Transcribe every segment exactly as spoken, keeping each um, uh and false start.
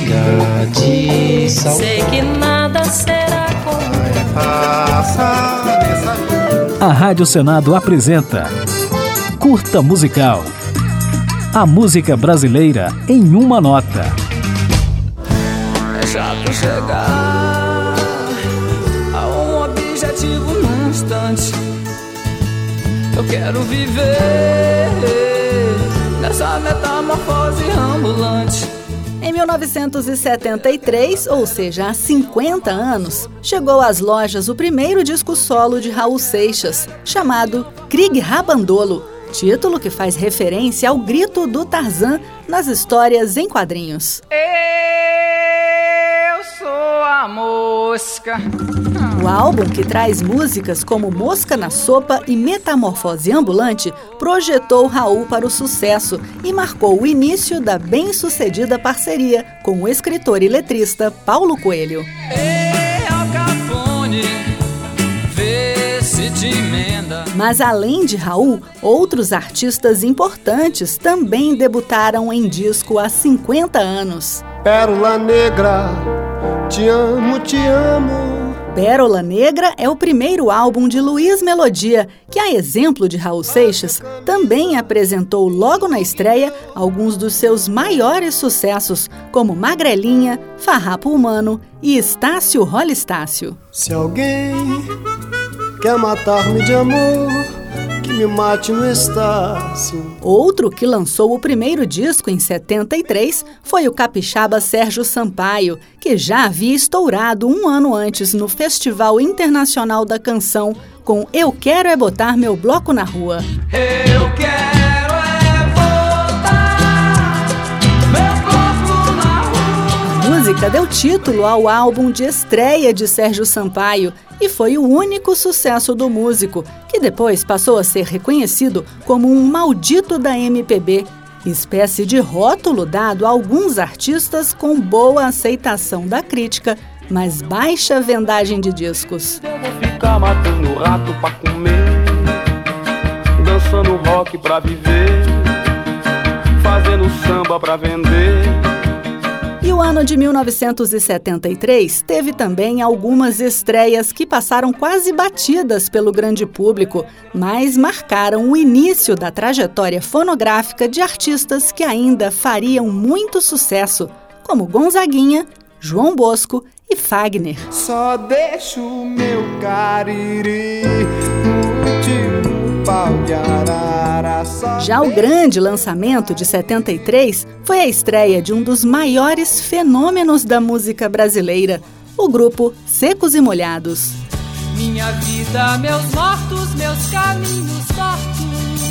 chega de saudade. Sei que nada será como a Rádio Senado apresenta Curta Musical. A música brasileira em uma nota. É chato chegar a um objetivo num instante. Eu quero viver nessa metamorfose ambulante. Em mil novecentos e setenta e três, ou seja, há cinquenta anos, chegou às lojas o primeiro disco solo de Raul Seixas, chamado Krieg Rabandolo, título que faz referência ao grito do Tarzan nas histórias em quadrinhos. Eu sou a mosca. O álbum, que traz músicas como Mosca na Sopa e Metamorfose Ambulante, projetou Raul para o sucesso e marcou o início da bem-sucedida parceria com o escritor e letrista Paulo Coelho. Mas além de Raul, outros artistas importantes também debutaram em disco há cinquenta anos. Pérola Negra, te amo, te amo. Pérola Negra é o primeiro álbum de Luiz Melodia, que, a exemplo de Raul Seixas, também apresentou logo na estreia alguns dos seus maiores sucessos, como Magrelinha, Farrapo Humano e Estácio Rola Estácio. Se alguém quer matar-me de amor, que me mate no Estácio. Outro que lançou o primeiro disco em setenta e três foi o capixaba Sérgio Sampaio, que já havia estourado um ano antes no Festival Internacional da Canção com Eu Quero É Botar Meu Bloco na Rua. Eu quero é botar meu bloco na rua. A música deu título ao álbum de estreia de Sérgio Sampaio e foi o único sucesso do músico, que depois passou a ser reconhecido como um maldito da M P B, espécie de rótulo dado a alguns artistas com boa aceitação da crítica, mas baixa vendagem de discos. Eu vou ficar matando rato pra comer, dançando rock pra viver, fazendo samba pra vender. E o ano de mil novecentos e setenta e três teve também algumas estreias que passaram quase batidas pelo grande público, mas marcaram o início da trajetória fonográfica de artistas que ainda fariam muito sucesso, como Gonzaguinha, João Bosco e Fagner. Só deixo o meu cariri, último pau de arara. Já o grande lançamento de setenta e três foi a estreia de um dos maiores fenômenos da música brasileira, o grupo Secos e Molhados. Minha vida, meus mortos, meus caminhos tortos,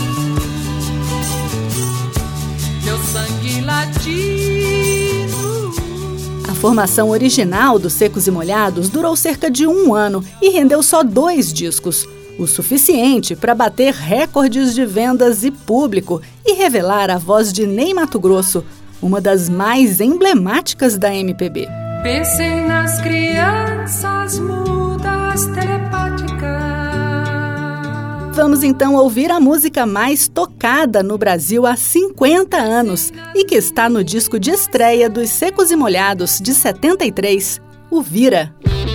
meu sangue latino. A formação original dos Secos e Molhados durou cerca de um ano e rendeu só dois discos, o suficiente para bater recordes de vendas e público e revelar a voz de Ney Matogrosso, uma das mais emblemáticas da M P B. Pensem nas crianças mudas telepáticas. Vamos então ouvir a música mais tocada no Brasil há cinquenta anos e que está no disco de estreia dos Secos e Molhados de setenta e três, o Vira.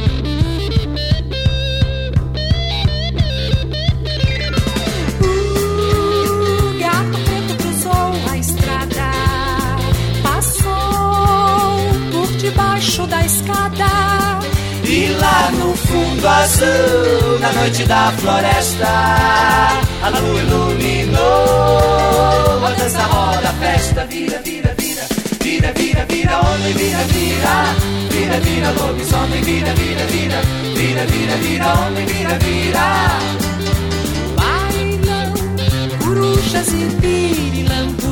Debaixo da escada e lá no fundo azul, na noite da floresta, a lua iluminou. A dança roda, a festa vira, vira, vira, vira, vira, vira, homem, vira, vira, vira, vira, lobisomem, vira, vira, vira, vira, vira, vira, homem, vira, vira. Bailam corujas e pirilampos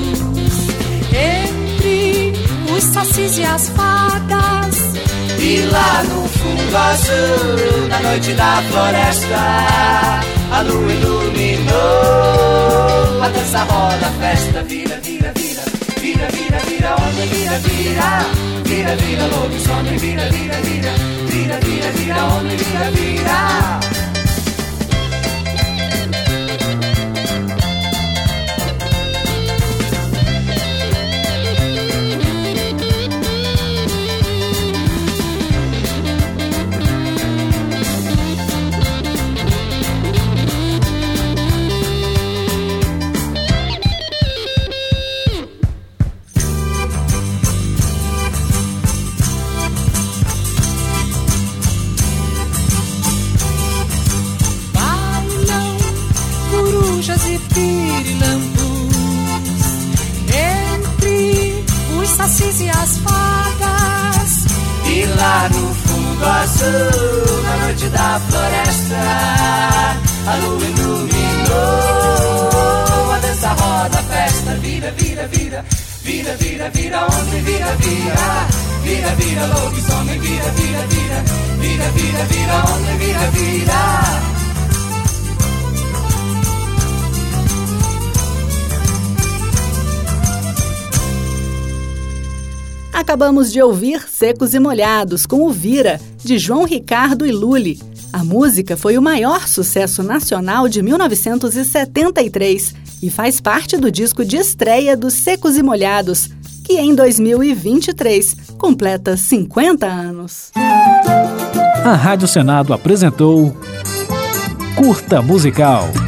entre os sacis e as fadas. E lá no fundo azul, na noite da floresta, a lua iluminou. A dança roda, a festa vira, vira, vira, vira, vira, vira, homem, vira, vira, vira, vira, lobisomem, vira, vira, vira, vira, vira, vira, homem, vira, vira. sacis e as fadas. E lá no fundo azul, na noite da floresta, a lua iluminou a dança, roda, a festa. Vira, vira, vira, vira, vira, vira, homem, vira, vira, vira, vira, lobisomem, vira, vira, vira, vira, vira, vira, homem, vira, vira. Acabamos de ouvir Secos e Molhados, com o Vira, de João Ricardo e Lully. A música foi o maior sucesso nacional de mil novecentos e setenta e três e faz parte do disco de estreia dos Secos e Molhados, que em dois mil e vinte e três completa cinquenta anos. A Rádio Senado apresentou Curta Musical.